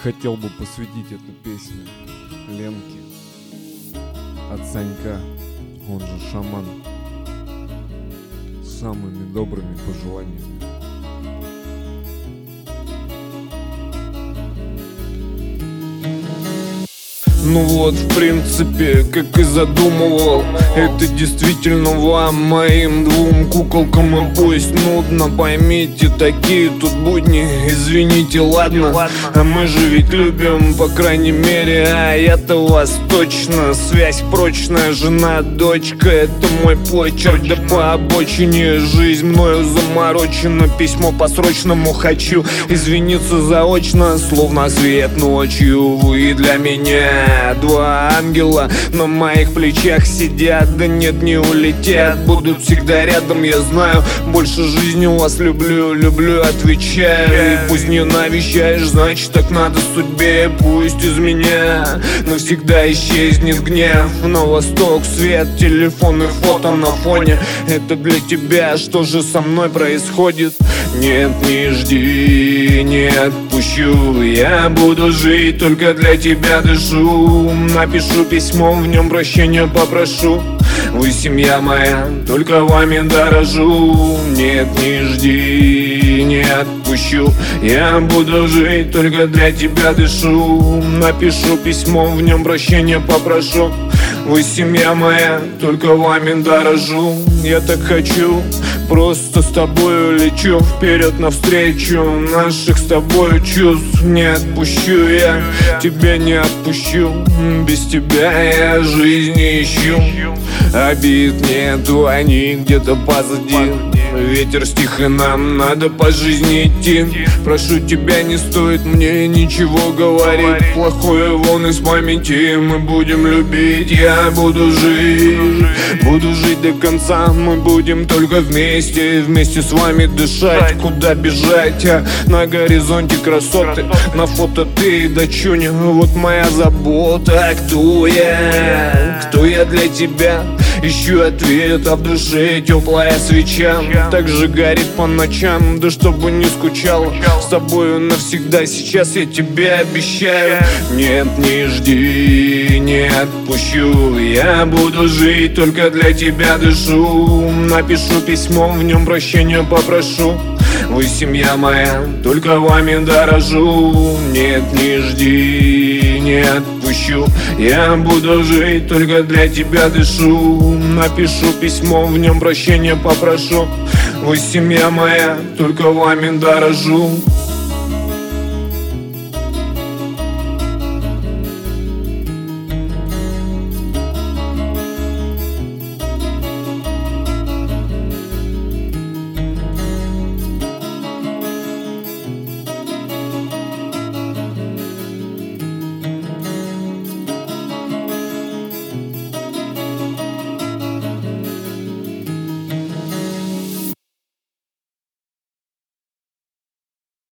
хотел бы посвятить эту песню Ленке от Санька, он же Шаман, с самыми добрыми пожеланиями. Ну вот, в принципе, как и задумывал, это действительно вам, моим двум куколкам. И пусть нудно, поймите, такие тут будни, извините, ладно. А мы же ведь любим, по крайней мере, а я-то вас точно. Связь прочная, жена, дочка, это мой почерк. Да по обочине жизнь мною заморочена. Письмо по срочному хочу извиниться заочно, словно свет ночью. Вы для меня два ангела на моих плечах сидят. Да нет, не улетят, будут всегда рядом, я знаю. Больше жизни вас люблю, отвечаю. И пусть не навещаешь, значит так надо судьбе. Пусть из меня навсегда исчезнет гнев. На восток свет, телефон и фото на фоне. Это для тебя, что же со мной происходит? Нет, не жди, не отпущу. Я буду жить, только для тебя дышу. Напишу письмо, в нем прощения попрошу. Вы семья моя, только вами дорожу. Нет, не жди, не отпущу. Я буду жить, только для тебя дышу. Напишу письмо, в нем прощения попрошу. Вы семья моя, только вами дорожу. Я так хочу, просто с тобою лечу вперед навстречу наших с тобой чувств. Не отпущу я, тебя не отпущу. Без тебя я жизни ищу. Обид нету, они где-то позади. Ветер стих, и нам надо по жизни идти. Прошу тебя, не стоит мне ничего говорить. Плохое вон из памяти мы будем любить. Я буду жить до конца. Мы будем только вместе, вместе с вами дышать. Куда бежать, на горизонте красоты. На фото ты и дочуня, вот моя забота. Кто я для тебя? Ищу ответ, а в душе теплая свеча так же горит по ночам, да чтобы не скучала. С тобою навсегда, сейчас я тебе обещаю. Нет, не жди, не отпущу. Я буду жить, только для тебя дышу. Напишу письмо, в нем прощения попрошу. Вы семья моя, только вами дорожу. Нет, не жди, не отпущу. Я буду жить, только для тебя дышу. Напишу письмо, в нем прощения попрошу. Вы семья моя, только вами дорожу.